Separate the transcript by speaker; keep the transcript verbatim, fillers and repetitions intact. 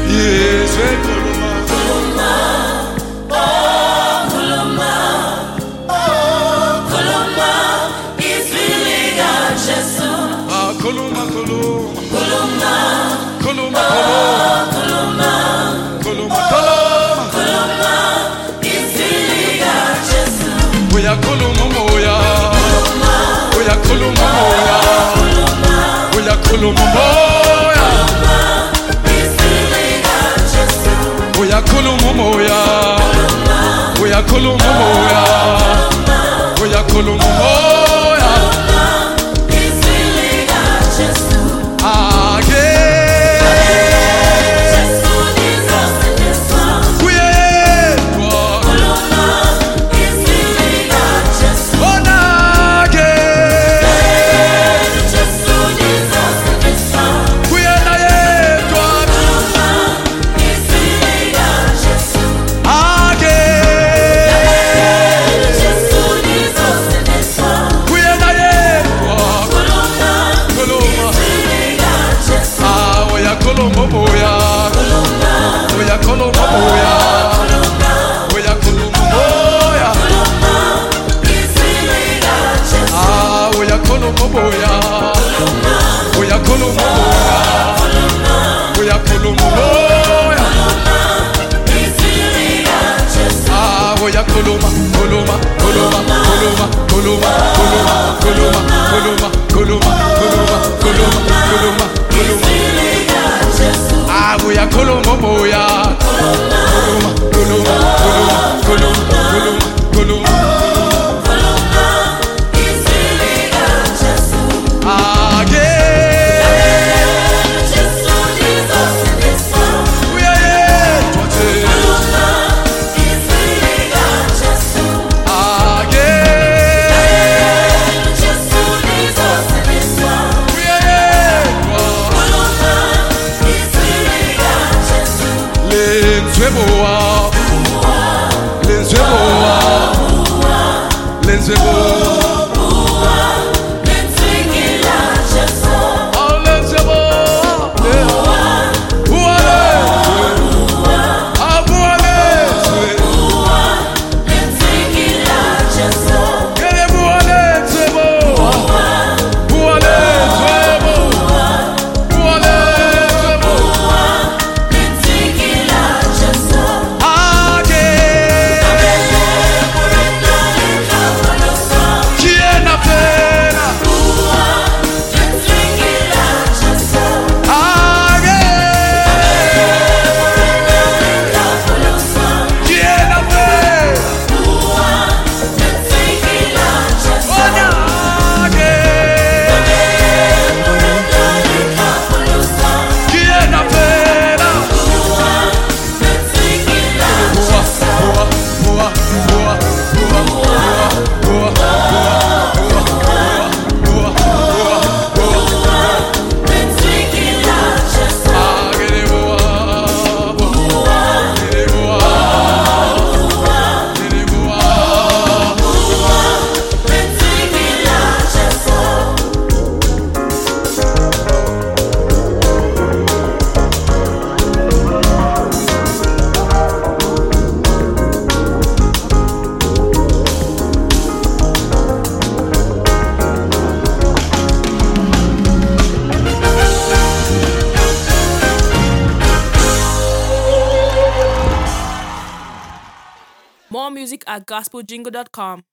Speaker 1: Yezwe koloma.
Speaker 2: Koloma, oh koloma, oh koloma, izvili ya Jesu.
Speaker 1: Ah koloma koloma.
Speaker 2: Koloma,
Speaker 1: Koloma
Speaker 2: oh
Speaker 1: koloma.
Speaker 2: koloma,
Speaker 1: Koloma koloma.
Speaker 2: koloma, izvili ya Jesu.
Speaker 1: Oya koloma moya.
Speaker 2: Koloma,
Speaker 1: Oya koloma moya.
Speaker 2: koloma,
Speaker 1: Oya koloma moya.
Speaker 2: koloma, izvili ya Jesu.
Speaker 1: Oya koloma moya.
Speaker 2: Koloma,
Speaker 1: Oya koloma moya. Oya koloma moya.
Speaker 2: izvili ya Jesu.
Speaker 1: Again.
Speaker 2: Jesu nizosindiswa.
Speaker 1: Kuyedwa.
Speaker 2: Koloma, izvili ya Jesu.
Speaker 1: Ona again.
Speaker 2: Jesu nizosindiswa.
Speaker 1: Kuyena yedwa.
Speaker 2: Koloma, izvili ya Jesu.
Speaker 1: Again.
Speaker 2: Jesu nizosindiswa.
Speaker 1: Kuyena yedwa.
Speaker 2: Koloma,
Speaker 1: Koloma.
Speaker 2: izvili ya Jesu.
Speaker 1: Ah, oya koloma moya.
Speaker 2: Koloma,
Speaker 1: Oya koloma moya.
Speaker 2: koloma,
Speaker 1: Oya koloma moya.
Speaker 2: koloma, izvili ya Jesu.
Speaker 1: Ah, oya koloma moya.
Speaker 2: Koloma,
Speaker 1: Oya koloma moya. Oya koloma moya.
Speaker 2: izvili ya Jesu.
Speaker 1: Ah, oya koloma, koloma, koloma, koloma, koloma, koloma, koloma, koloma, koloma, koloma, koloma, koloma, koloma.
Speaker 2: Izvili ya Jesu.
Speaker 1: Ah, oya koloma moya. Koloma, koloma, koloma, koloma, koloma, koloma.
Speaker 2: Koloma, izvili ya Jesu.
Speaker 1: Again.
Speaker 2: Jesu nizosindiswa.
Speaker 1: Uyayedwa nje.
Speaker 2: Koloma, izvili ya Jesu.
Speaker 1: Again.
Speaker 2: Jesu nizosindiswa.
Speaker 1: Uyayedwa.
Speaker 2: Koloma, izvili ya Jesu.
Speaker 1: Lenzwe boa. Lenzwe boa. Lenzwe boa.
Speaker 2: Lenzwingila Jesu.
Speaker 1: Ah, lenzwe boa. Boa lenzwe. Ah, boa lenzwe.
Speaker 2: Lenzwingila Jesu.
Speaker 1: Kele boa lenzwe boa. Boa lenzwe boa. Boa lenzwe boa.
Speaker 2: Lenzwingila Jesu.
Speaker 1: Again. Kiena pena.
Speaker 2: Lenzwingila Jesu.
Speaker 1: Again. Kiena pena.
Speaker 2: Lenzwingila Jesu.
Speaker 1: Again. Kiena pena.
Speaker 2: Lenzwingila
Speaker 1: Boa, boa, boa, boa, boa, boa, boa, boa, boa, boa.
Speaker 2: Lenzwingila Jesu.
Speaker 1: Agere boa, boa. Agere boa. Agere boa.
Speaker 2: Lenzwingila Jesu.
Speaker 3: More music at gospel jingle dot com.